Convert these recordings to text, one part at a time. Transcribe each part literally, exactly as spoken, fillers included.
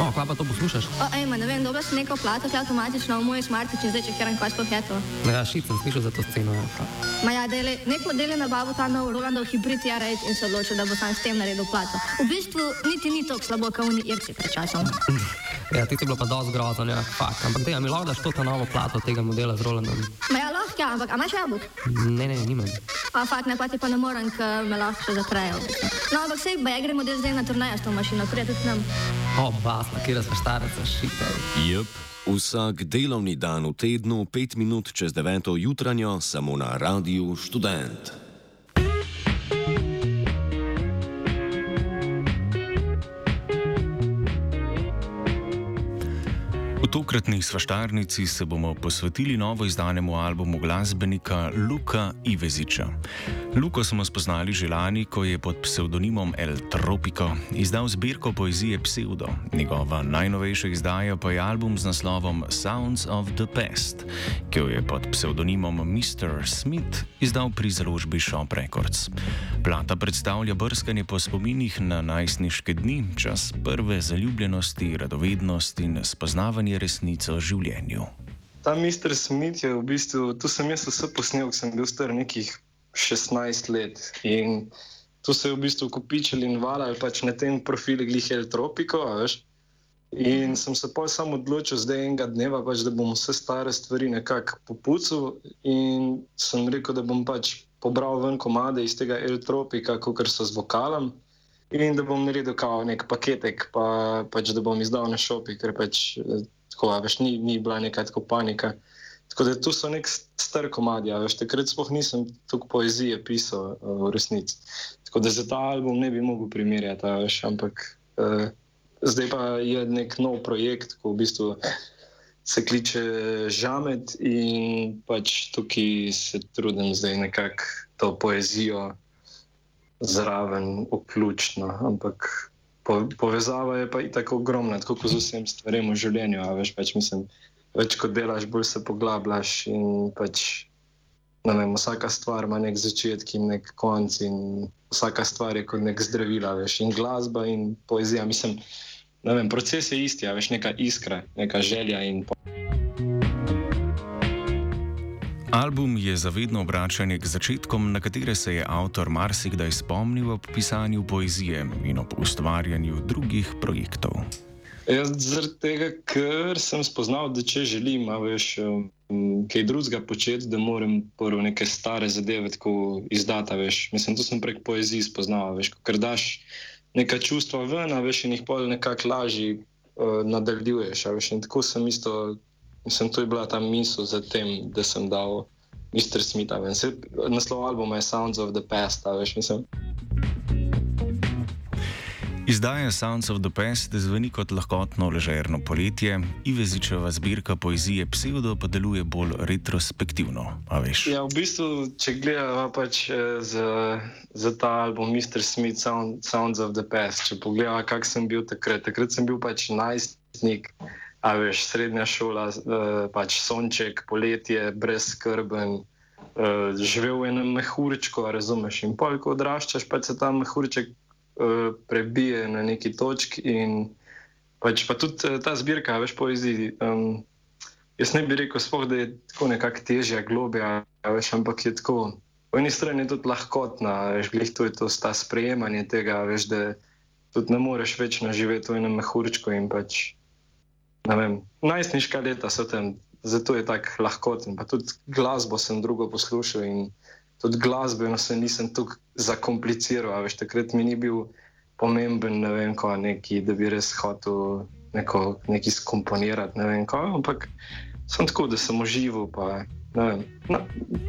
O, kva pa to poslušaš? O, ejma, ne vem, dobila si neko plato, ki je avtomatično v moj smartič in zdaj čekiram, kaj sploh je to. Ja, šit sem slišal za to sceno. Ja. Ma ja, dele, nek model je nabavil ta nov Rolandov hibrid R osem in se odločil, da bo sam s tem naredil plato. V bistvu niti ni toliko slabo, kot oni irci pred časom. Ja, ti si bilo pa dosti grozno, ja, fakt. Ampak te, a mi lahko daš to ta novo plato tega modela z Rolandom? Ma ja, lahko, ja, ampak a imaš jabolk? Ne, ne, nimam. A fakt, ne, pa ti pa ne morem, ker me lahko še zatrejo. No, ampak sej, ba ja gremo del zdaj na turnejo s to mašino, prije tudi nam. O, basla, kjera sva štareca, šita. Jep, vsak delovni dan v tednu, pet minut čez deveto jutranjo, samo na Radiu Študent. V tokratni svaštarnici se bomo posvetili novo izdanemu albumu glasbenika Luka Iveziča. Luko smo spoznali že lani, ko je pod psevdonimom El Tropico izdal zbirko poezije Pseudo. Njegova najnovejša izdaja pa je album z naslovom Sounds of the Past, ki jo je pod psevdonimom mister Smith izdal pri založbi Shop Records. Plata predstavlja brskanje po spominih na najstniške dni, čas prve zaljubljenosti, radovednosti in spoznavanje resnico o življenju. Ta mister Smith je v bistvu, tu sem jaz vse posnel, ko sem bil star nekih šestnajst let in tu se je v bistvu kopičili in valali pač na tem profilu glih El Tropico, veš. In sem se pol sam odločil zdaj enega dneva, pač, da bom vse stare stvari nekako popucal in sem rekel, da bom pač pobral ven komade iz tega El Tropica, kakor so z vokalom in da bom naredil kao nek paketek, pa pač da bom izdal na Shopi, ker pač tako, veš, ni, ni bila neka tako panika. Tako da tu so nek star komadi, veš, takrat sploh nisem toliko poezije pisal v resnici. Tako da za ta album ne bi mogel primerjati, veš, ampak uh, zdaj pa je nek nov projekt, ko v bistvu se kliče Žamet in pač tukaj se trudim zdaj nekako to poezijo zraven vključno, ampak po, povezava je pa itak ogromna, tako kot z vsem stvarem v življenju, a veš, pač mislim, več kot delaš, bolj se poglabljaš in pač, ne vem, vsaka stvar ima nek začetek in nek konc in vsaka stvar je kot nek zdravila, veš, in glasba in poezija, mislim, ne vem, proces je isti, a veš, neka iskra, neka želja in po... Album je zavedno obračanje k začetkom, na katere se je avtor marsikdaj spomnil ob pisanju poezije in ob ustvarjanju drugih projektov. Ja, zaradi tega, ker sem spoznal, da če želim, a veš, kaj drugega početi, da moram prvo neke stare zadeve tako izdati, veš. Mislim, to sem prek poeziji spoznal, veš, ker daš neka čustva ven, a veš, in jih pol nekako lažje uh, nadaljuješ, a veš, in tako sem isto, mislim, to je bila ta misel za tem, da sem dal mister Smitha ven. Se, naslov albuma je Sounds of the Past, a veš, mislim. Izdaja Sounds of the Past zveni kot lahkotno ležerno poletje, Ivezičeva zbirka poezije Pseudo pa deluje bolj retrospektivno, a veš. Ja, v bistvu, če gledava pač za, za ta album mister Smith Sound, Sounds of the Past, če pogledava, kak sem bil takrat, takrat sem bil pač najstnik, a veš, srednja šola, pač sonček, poletje, brezskrben, živel v enem mehurčku, razumeš, in pol, ko odraščaš, pač se ta mehurček prebije na neki točki in pač pa tudi ta zbirka, veš, poeziji, um, jaz ne bi rekel sploh, da je tako nekako težja, globja, veš, ampak je tako, po eni strani je tudi lahkotna, veš, glih to je to sta sprejemanje tega, veš, da tudi ne moreš večno živeti v enem mehurčku in pač, ne vem, najstniška leta so tam, zato je tak lahkoten, pa tudi glasbo sem drugo poslušal in tudi glasbeno se nisem tukaj zakompliciral, a veš, takrat mi ni bil pomemben, ne vem, ko neki, da bi res hotel neko, neki skomponirati, ne vem, ko, ampak sem tako, da sem užival, pa ne vem. No.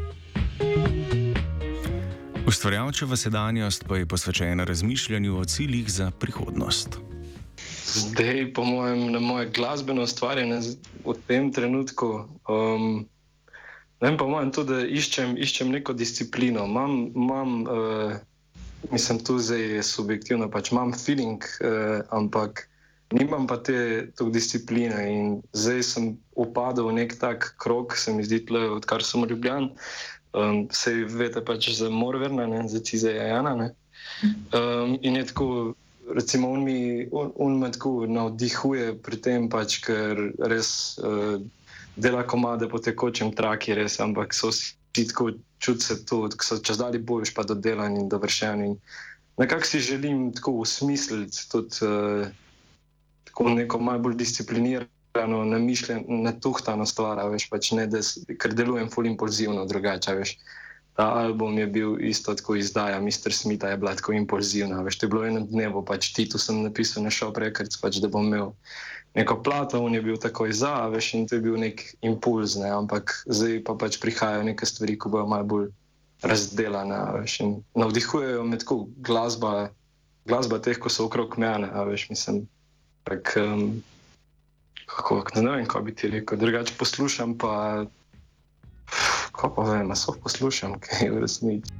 Ustvarjalčeva sedanjost pa je posvečena razmišljanju o ciljih za prihodnost. Zdaj, po mojem, na moje glasbeno ustvarjanje v tem trenutku, um, ne vem, pa mojem to, da iščem, iščem neko disciplino. Imam, imam uh, mislim, tu zdaj je subjektivno, pač imam feeling, uh, ampak nimam pa te tok discipline in zdaj sem upadal v nek tak krog, se mi zdi tle, odkar sem Ljubljan. Um, sej vete pač za Morverna, ne, za Cizeja Jana, ne. Um, in je tako, recimo on mi, on, on me tako navdihuje pri tem, pač, ker res uh, dela komade po tekočem traki, res, ampak so vsi tako čuti se to, ko so čez dalje boljš pa dodelani in dovršeni. Nekako si želim tako usmisliti tudi uh, tako neko malo bolj disciplinirano, namišljeno, natuhtano stvar, veš, pač ne, da, ker delujem ful impulzivno drugače, veš. Ta album je bil isto tako izdaja mister Smitha, je bila tako impulzivna, veš, to je bilo eno dnevo, pač Titu sem napisal na Shop Records, pač da bom imel neko plato, on je bil takoj za, veš, in to je bil nek impuls, ne, ampak zdaj pa pač prihajajo neke stvari, ko bojo malo bolj razdelane, veš, in navdihujejo me tako glasba, glasba teh, ko so okrog mene, veš, mislim, tak, um, kako, ne vem, kako bi ti rekel, drugače poslušam pa Ko pa vem, so poslušam, kaj v resnici.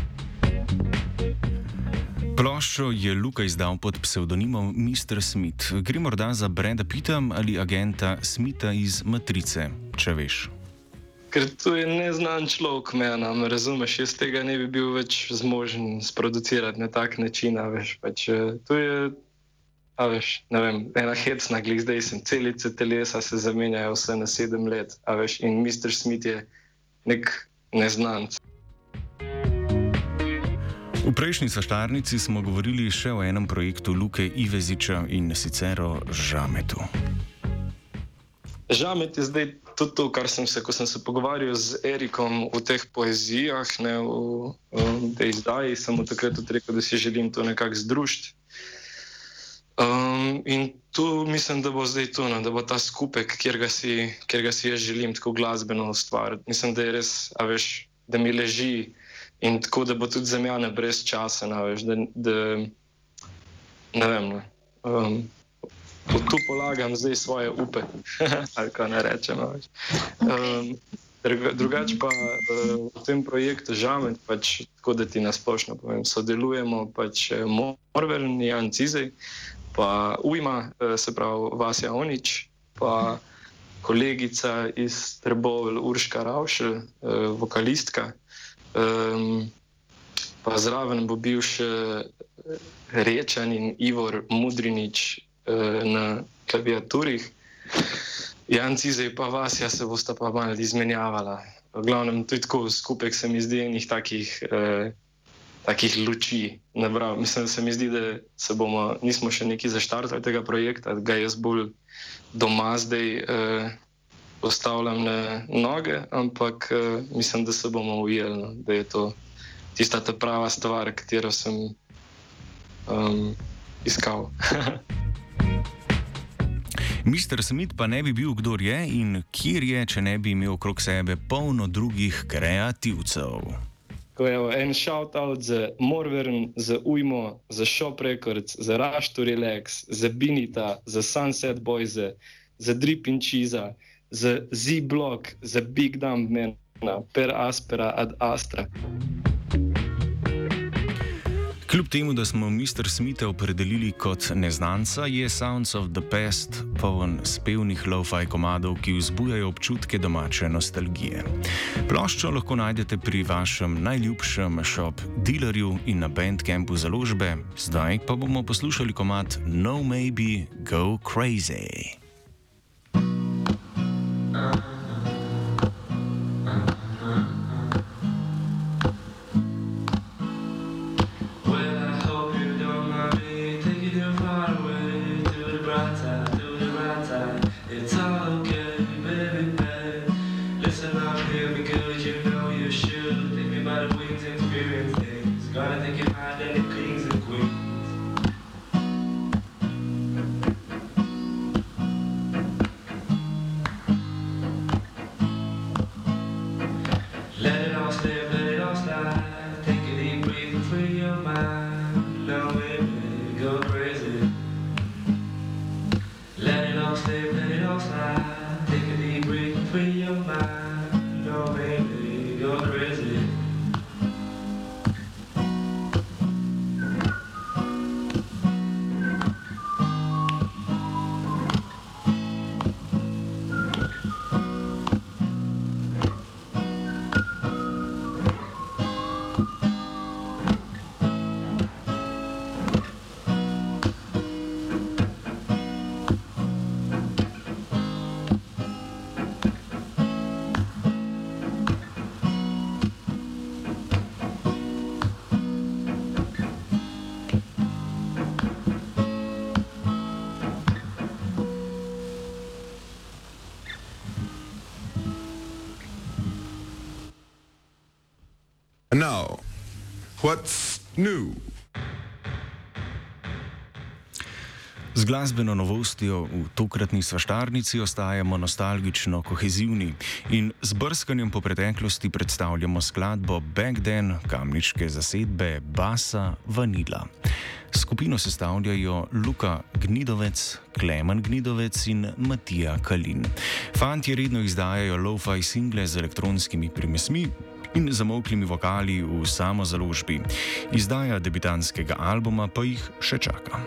Ploščo je Luka izdal pod psevdonimom mister Smith. Gre morda za Brada Pitta ali agenta Smitha iz Matrice, če veš. Ker to je neznan človek mena, me razumeš, jaz tega ne bi bil več zmožen sproducirati na tak način, a veš, pač to je, a veš, ne vem, ena hecna glih, zdaj sem celice telesa se zamenjajo vse na sedem let, a veš, in mister Smith je nek neznanc. V prejšnji Svaštarnici smo govorili še o enem projektu Luke Iveziča in sicer o Žametu. Žamet je zdaj tudi to, kar sem se, ko sem se pogovarjal z Erikom v teh poezijah, ne, v, v tej izdaji, sem mu takrat tudi rekel, da si želim to nekako združiti. Um, in tu mislim, da bo zdaj to, no, da bo ta skupek, kjer ga si, kjer ga si jaz želim tako glasbeno ustvariti. Mislim, da je res, a veš, da mi leži in tako, da bo tudi za mene brez časa, a veš, da, da ne vem, no, um, tu polagam zdaj svoje upe, ali kaj ne rečem, a veš. Um, drugače pa uh, v tem projektu Žamet, pač tako, da ti nasplošno povem, sodelujemo pač Morvern, Jan Cizej, pa Ujma, se pravi Vasja Onič, pa kolegica iz Trbovelj Urška Ravšelj, vokalistka, pa zraven bo bil še Rečan in Ivor Mudrinič na klaviaturih. Jan Cizej pa Vasja se bosta pa malo izmenjavala. V glavnem, to je tako skupek, se mi zdi, enih takih takih luči nabral. Mislim, da se mi zdi, da se bomo, nismo še neki zaštartali tega projekta, ga jaz bolj doma zdaj eh, postavljam na noge, ampak eh, mislim, da se bomo ujeli, no, da je to tista ta prava stvar, katero sem um, iskal. mister Smith pa ne bi bil, kdor je in kjer je, če ne bi imel okrog sebe polno drugih kreativcev. Ko je en shout-out za Morvern, za Ujmo, za Shop Records, za Rush to Relax, za Binita, za Sunset Boys, za Drip in Cheesa, za Z-Block, za Big Dumb Mena, Per Aspera ad Astra. Kljub temu, da smo mister Smitha opredelili kot neznanca, je Sounds of the Past poln spevnih lo-fi komadov, ki vzbujajo občutke domače nostalgije. Ploščo lahko najdete pri vašem najljubšem shop dealerju in na Bandcampu založbe, zdaj pa bomo poslušali komad No Maybe Go Crazy. now, what's new? Z glasbeno novostjo v tokratni svaštarnici ostajamo nostalgično kohezivni in z brskanjem po preteklosti predstavljamo skladbo Back Then kamniške zasedbe Basa Vanila. Skupino sestavljajo Luka Gnidovec, Klemen Gnidovec in Matija Kalin. Fantje redno izdajajo lo-fi single z elektronskimi primesmi in zamolklimi vokali v samozaložbi. Izdaja debitanskega albuma pa jih še čaka.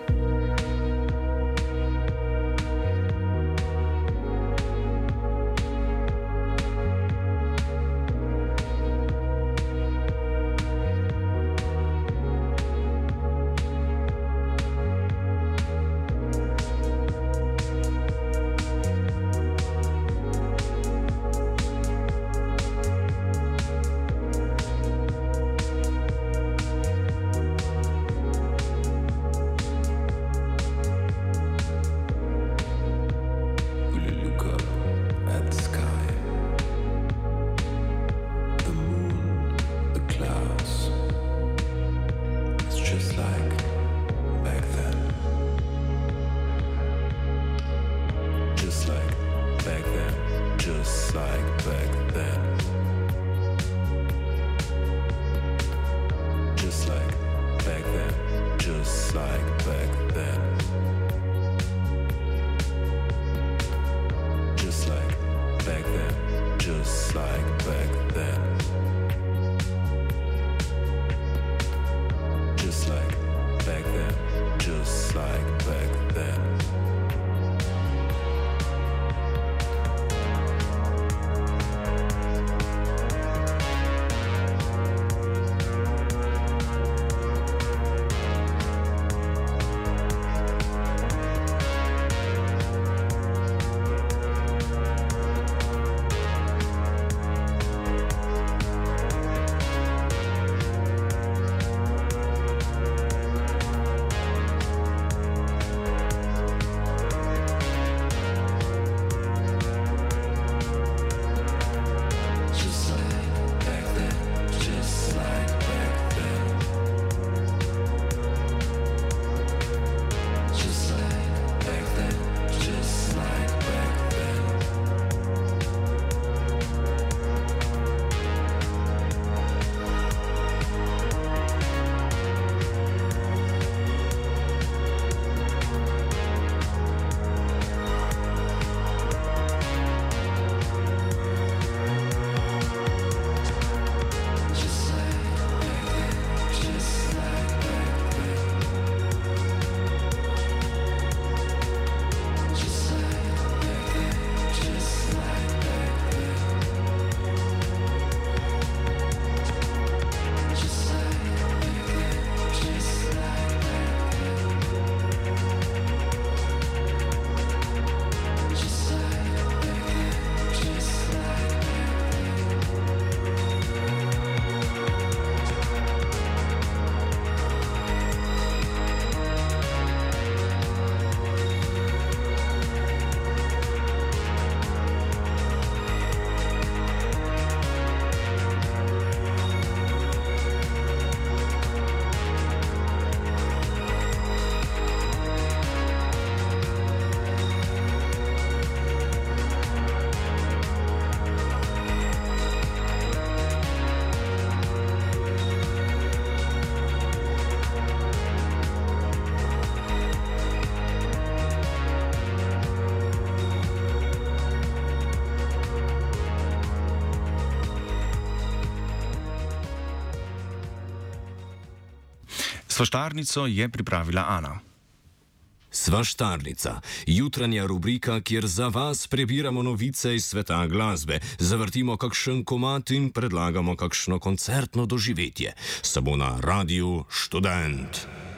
Svaštarnico je pripravila Ana. Svaštarnica, jutranja rubrika, kjer za vas prebiramo novice iz sveta glasbe, zavrtimo kakšen komad in predlagamo kakšno koncertno doživetje. Samo na Radiu Študent.